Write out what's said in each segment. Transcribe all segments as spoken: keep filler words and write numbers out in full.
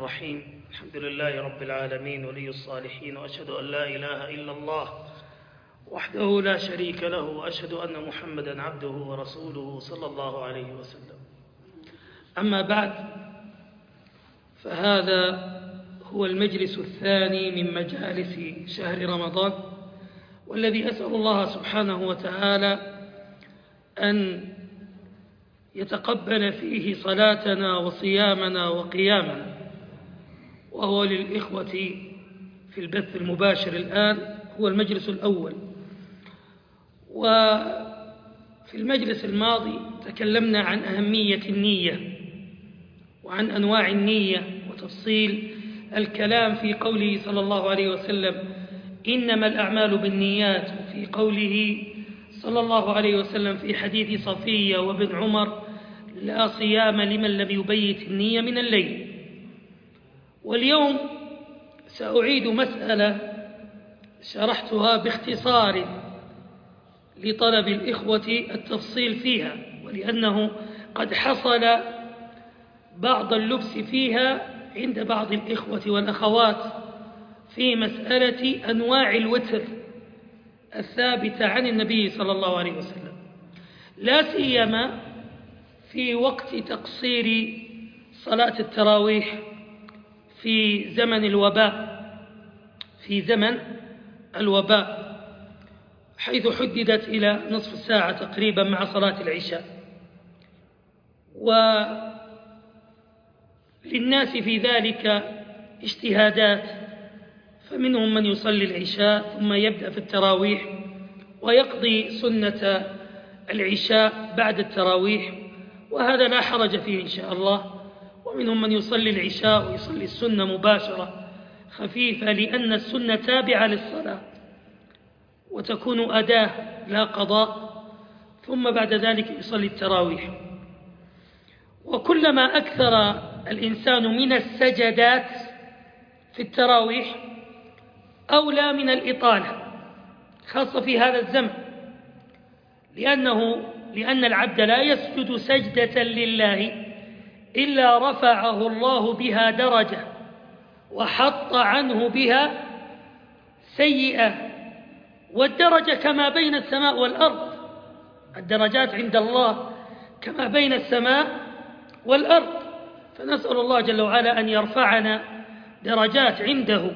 الرحيم. الحمد لله رب العالمين ولي الصالحين، وأشهد أن لا إله إلا الله وحده لا شريك له، وأشهد أن محمدًا عبده ورسوله صلى الله عليه وسلم. أما بعد، فهذا هو المجلس الثاني من مجالس شهر رمضان، والذي أسأل الله سبحانه وتعالى أن يتقبل فيه صلاتنا وصيامنا وقيامنا. وهو للإخوة في البث المباشر الآن هو المجلس الأول. وفي المجلس الماضي تكلمنا عن أهمية النية وعن أنواع النية وتفصيل الكلام في قوله صلى الله عليه وسلم إنما الأعمال بالنيات، وفي قوله صلى الله عليه وسلم في حديث صفية وابن عمر لا صيام لمن لم يبيت النية من الليل. واليوم سأعيد مسألة شرحتها باختصار لطلب الإخوة التفصيل فيها، ولأنه قد حصل بعض اللبس فيها عند بعض الإخوة والأخوات في مسألة أنواع الوتر الثابتة عن النبي صلى الله عليه وسلم، لا سيما في وقت تقصير صلاة التراويح في زمن الوباء في زمن الوباء حيث حددت إلى نصف ساعة تقريبا مع صلاة العشاء. وللناس في ذلك اجتهادات، فمنهم من يصلي العشاء ثم يبدأ في التراويح ويقضي سنة العشاء بعد التراويح، وهذا لا حرج فيه إن شاء الله. ومنهم من يصلي العشاء ويصلي السنة مباشرة خفيفة، لأن السنة تابعة للصلاة وتكون أداة لا قضاء، ثم بعد ذلك يصلي التراويح. وكلما أكثر الإنسان من السجدات في التراويح أولى من الإطالة، خاصة في هذا الزمن، لأنه لأن العبد لا يسجد سجدة لله إلا رفعه الله بها درجة وحط عنه بها سيئة. والدرجة كما بين السماء والأرض، الدرجات عند الله كما بين السماء والأرض، فنسأل الله جل وعلا أن يرفعنا درجات عنده.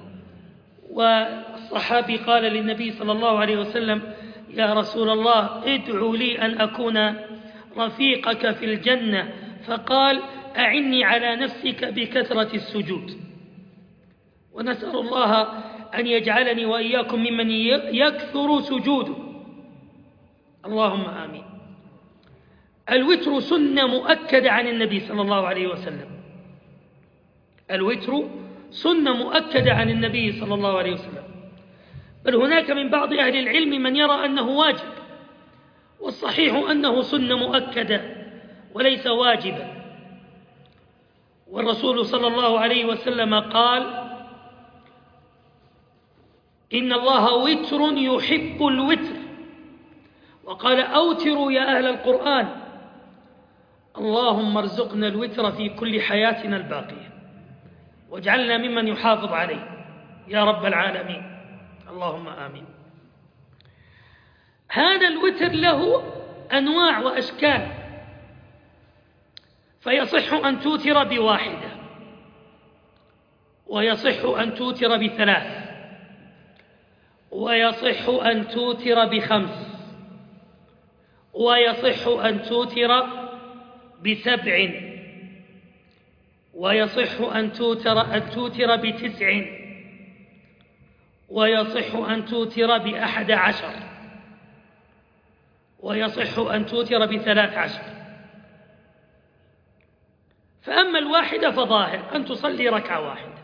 والصحابي قال للنبي صلى الله عليه وسلم يا رسول الله ادعو لي أن أكون رفيقك في الجنة، فقال أعني على نفسك بكثرة السجود. ونسأل الله أن يجعلني وإياكم ممن يكثر سجوده، اللهم آمين. الوتر سنة مؤكدة عن النبي صلى الله عليه وسلم، الوتر سنة مؤكدة عن النبي صلى الله عليه وسلم، بل هناك من بعض أهل العلم من يرى أنه واجب، والصحيح أنه سنة مؤكدة وليس واجبا. والرسول صلى الله عليه وسلم قال إن الله وتر يحب الوتر، وقال أوتروا يا أهل القرآن، اللهم ارزقنا الوتر في كل حياتنا الباقية، واجعلنا ممن يحافظ عليه يا رب العالمين، اللهم آمين. هذا الوتر له أنواع وأشكال، فيصح أن توتر بواحدة، ويصح أن توتر بثلاث، ويصح أن توتر بخمس، ويصح أن توتر بسبع، ويصح أن توتر أن توتر بتسع، ويصح أن توتر بأحد عشر، ويصح أن توتر بثلاث عشر. فأما الواحدة فظاهر أن تصلي ركعة واحدة،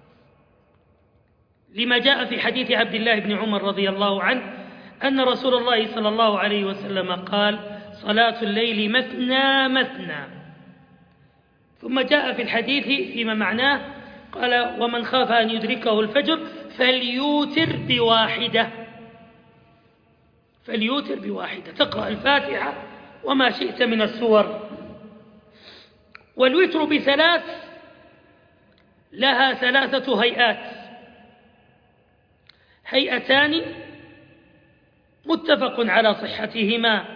لما جاء في حديث عبد الله بن عمر رضي الله عنه أن رسول الله صلى الله عليه وسلم قال صلاة الليل مثنى مثنى. ثم جاء في الحديث فيما معناه قال ومن خاف أن يدركه الفجر فليوتر بواحدة، فليوتر بواحدة، تقرأ الفاتحة وما شئت من السور. والوتر بثلاث لها ثلاثة هيئات: هيئتان متفق على صحتهما،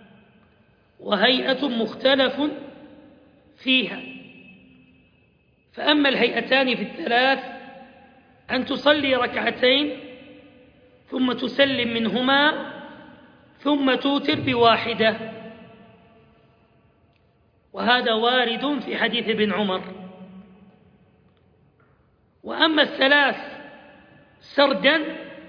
وهيئة مختلف فيها. فأما الهيئتان في الثلاث أن تصلي ركعتين ثم تسلم منهما ثم توتر بواحدة، وهذا وارد في حديث ابن عمر. وأما الثلاث سردا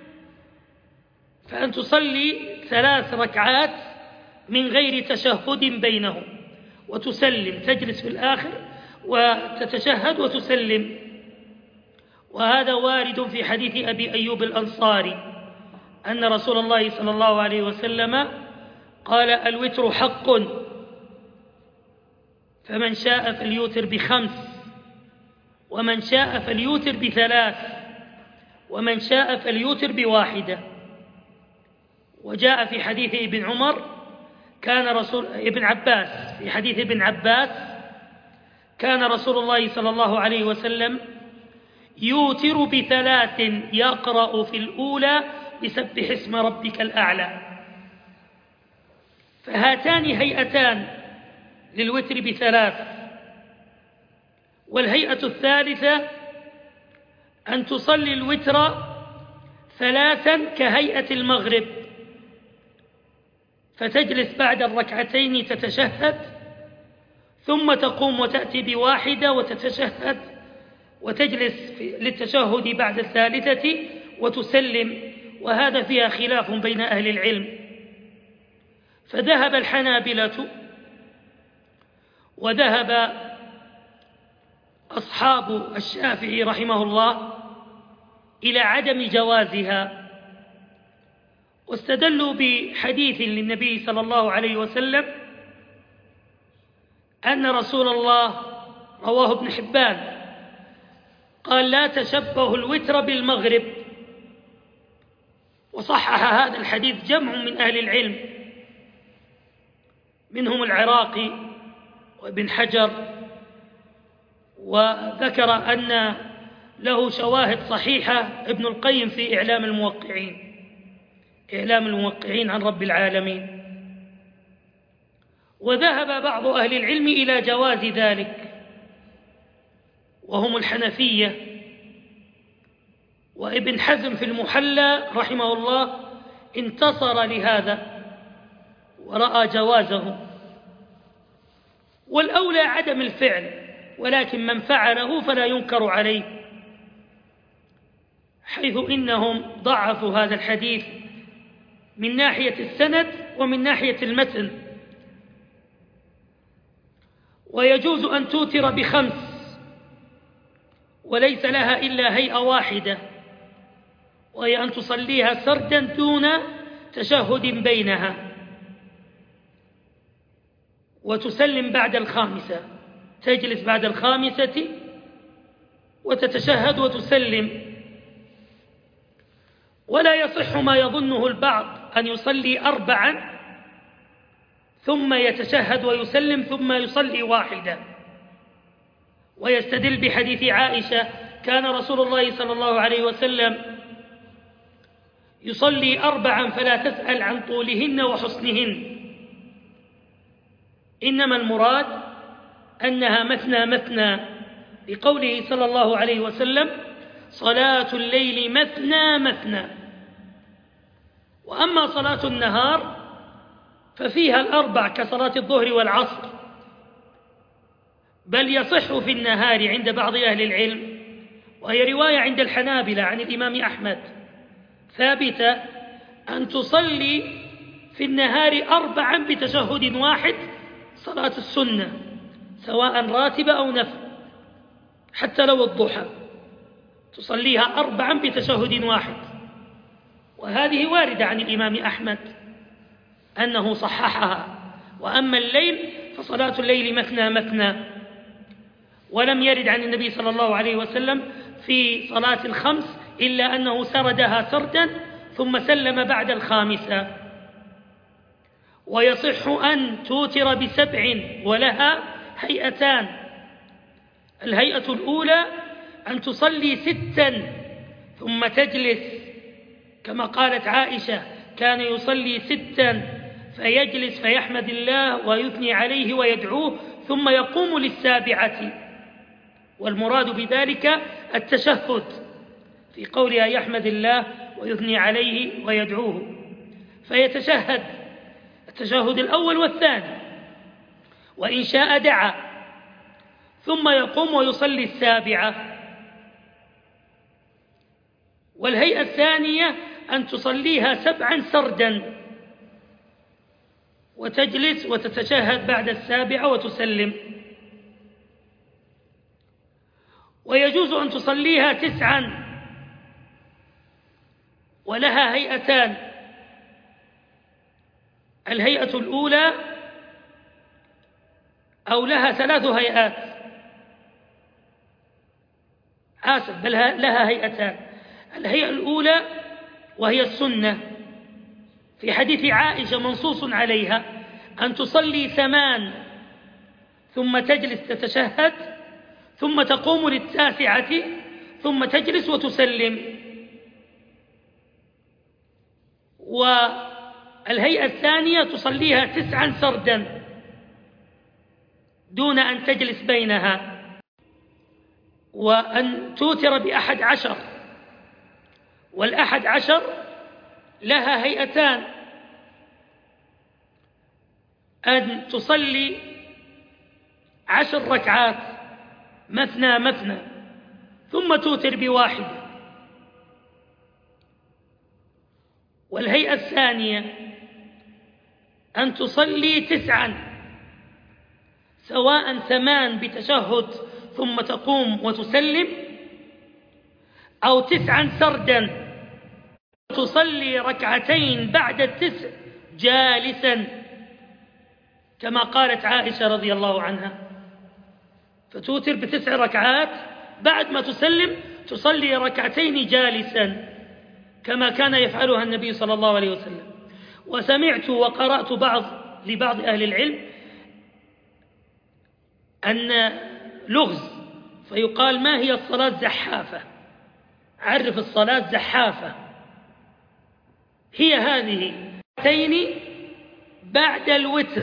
فأن تصلي ثلاث ركعات من غير تشهد بينهم وتسلم، تجلس في الآخر وتتشهد وتسلم، وهذا وارد في حديث أبي أيوب الأنصاري أن رسول الله صلى الله عليه وسلم قال: الوتر حق، فمن شاء فليوتر بخمس، ومن شاء فليوتر بثلاث، ومن شاء فليوتر بواحدة. وجاء في حديث ابن عمر كان رسول ابن عباس في حديث ابن عباس كان رسول الله صلى الله عليه وسلم يوتر بثلاث يقرأ في الأولى بسبح اسم ربك الأعلى. فهاتان هيئتان للوتر بثلاث. والهيئة الثالثة أن تصلي الوتر ثلاثا كهيئة المغرب، فتجلس بعد الركعتين تتشهد ثم تقوم وتأتي بواحدة وتتشهد وتجلس للتشهد بعد الثالثة وتسلم. وهذا فيها خلاف بين أهل العلم، فذهب الحنابلة وذهب أصحاب الشافعي رحمه الله إلى عدم جوازها، واستدلوا بحديث للنبي صلى الله عليه وسلم أن رسول الله رواه ابن حبان قال: لا تشبهوا الوتر بالمغرب. وصحح هذا الحديث جمع من أهل العلم، منهم العراقي وابن حجر، وذكر أن له شواهد صحيحة ابن القيم في إعلام الموقعين إعلام الموقعين عن رب العالمين. وذهب بعض أهل العلم إلى جواز ذلك، وهم الحنفية، وابن حزم في المحلى رحمه الله انتصر لهذا ورأى جوازه. والأولى عدم الفعل، ولكن من فعله فلا ينكر عليه، حيث إنهم ضعفوا هذا الحديث من ناحية السند ومن ناحية المتن. ويجوز أن توتر بخمس وليس لها إلا هيئة واحدة، وهي أن تصليها سردا دون تشهد بينها وتسلم بعد الخامسة، تجلس بعد الخامسة وتتشهد وتسلم. ولا يصح ما يظنه البعض أن يصلي أربعا ثم يتشهد ويسلم ثم يصلي واحدا، ويستدل بحديث عائشة: كان رسول الله صلى الله عليه وسلم يصلي أربعا فلا تسأل عن طولهن وحسنهن، إنما المراد أنها مثنى مثنى، لقوله صلى الله عليه وسلم: صلاة الليل مثنى مثنى. وأما صلاة النهار ففيها الأربع كصلاة الظهر والعصر، بل يصح في النهار عند بعض أهل العلم، وهي رواية عند الحنابلة عن الإمام أحمد ثابتة، أن تصلي في النهار أربعا بتشهد واحد صلاة السنة، سواء راتبة أو نفل، حتى لو الضحى تصليها أربعا بتشهد واحد. وهذه واردة عن الإمام أحمد أنه صححها. وأما الليل فصلاة الليل مثنى مثنى، ولم يرد عن النبي صلى الله عليه وسلم في صلاة الخمس إلا أنه سردها سردا ثم سلم بعد الخامسة. ويصح أن توتر بسبع ولها هيئتان: الهيئة الأولى أن تصلي ستا ثم تجلس، كما قالت عائشة: كان يصلي ستا فيجلس فيحمد الله ويثني عليه ويدعوه ثم يقوم للسابعة. والمراد بذلك التشهد، في قولها: يحمد الله ويثني عليه ويدعوه، فيتشهد التشهد الأول والثاني، وإن شاء دعا، ثم يقوم ويصلي السابعة. والهيئة الثانية أن تصليها سبعا سردا، وتجلس وتتشهد بعد السابعة وتسلم. ويجوز أن تصليها تسعا، ولها هيئتان: الهيئة الأولى، أو لها ثلاث هيئات، آسف بل لها هيئتان. الهيئة الأولى وهي السنة، في حديث عائشة منصوص عليها: أن تصلي ثمان ثم تجلس تتشهد، ثم تقوم للتاسعة، ثم تجلس وتسلم. والهيئة الثانية تصليها تسعا سردا دون أن تجلس بينها. وأن توتر بأحد عشر، والأحد عشر لها هيئتان: أن تصلي عشر ركعات مثنى مثنى ثم توتر بواحدة. والهيئة الثانية أن تصلي تسعا، سواء ثمان بتشهد ثم تقوم وتسلم، أو تسعا سردا تصلي ركعتين بعد التسع جالسا، كما قالت عائشة رضي الله عنها: فتوتر بتسع ركعات، بعد ما تسلم تصلي ركعتين جالسا، كما كان يفعلها النبي صلى الله عليه وسلم. وسمعت وقرأت بعض لبعض أهل العلم أن لغز، فيقال: ما هي الصلاة زحافة؟ عرف الصلاة زحافة. هي هذه ركعتين بعد الوتر،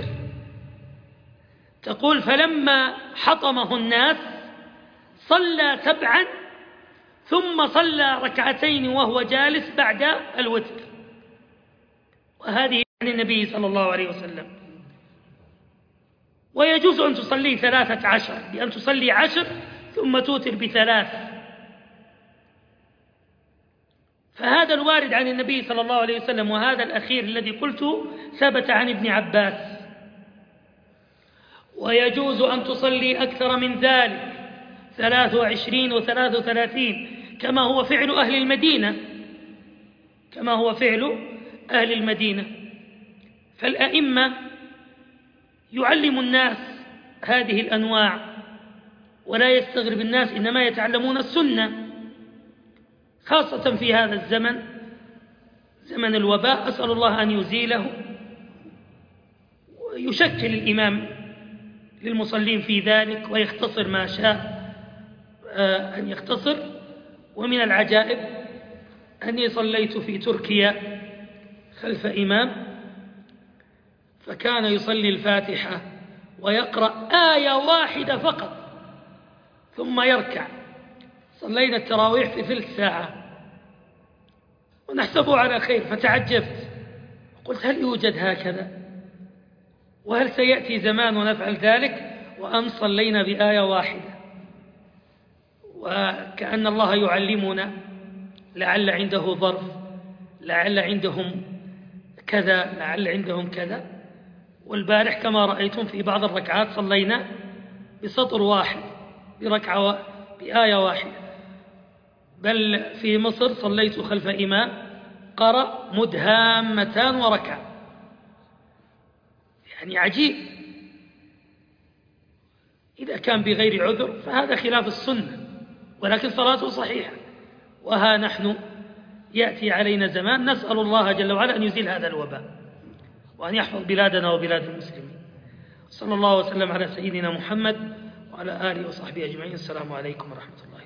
تقول: فلما حطمه الناس صلى سبعا ثم صلى ركعتين وهو جالس بعد الوتر. وهذه عن النبي صلى الله عليه وسلم. ويجوز أن تصلي ثلاثة عشر، بأن تصلي عشر ثم توتر بثلاث. فهذا الوارد عن النبي صلى الله عليه وسلم، وهذا الأخير الذي قلته ثبت عن ابن عباس. ويجوز أن تصلي أكثر من ذلك، ثلاث وعشرين وثلاث وثلاثين، كما هو فعل أهل المدينة كما هو فعل أهل المدينة. فالأئمة يعلم الناس هذه الأنواع، ولا يستغرب الناس، إنما يتعلمون السنة، خاصة في هذا الزمن، زمن الوباء. أسأل الله أن يزيله، ويشكل الإمام للمصلين في ذلك ويختصر ما شاء أن يختصر. ومن العجائب أني صليت في تركيا خلف إمام، فكان يصلي الفاتحة ويقرأ آية واحدة فقط ثم يركع. صلينا التراويح في ثلث ساعة ونحسبه على خير، فتعجبت قلت: هل يوجد هكذا؟ وهل سيأتي زمان ونفعل ذلك؟ وأن صلينا بآية واحدة. وكأن الله يعلمنا، لعل عنده ظرف، لعل عندهم كذا، لعل عندهم كذا. والبارح كما رأيتم في بعض الركعات صلينا بسطر واحد، بركعة بآية واحدة. بل في مصر صليت خلف إمام قرأ مدهامتان وركع، يعني عجيب. إذا كان بغير عذر فهذا خلاف السنة، ولكن صلاته صحيحة. وها نحن يأتي علينا زمان نسأل الله جل وعلا أن يزيل هذا الوباء، وأن يحفظ بلادنا وبلاد المسلمين. صلى الله وسلم على سيدنا محمد وعلى آله وصحبه أجمعين. السلام عليكم ورحمة الله.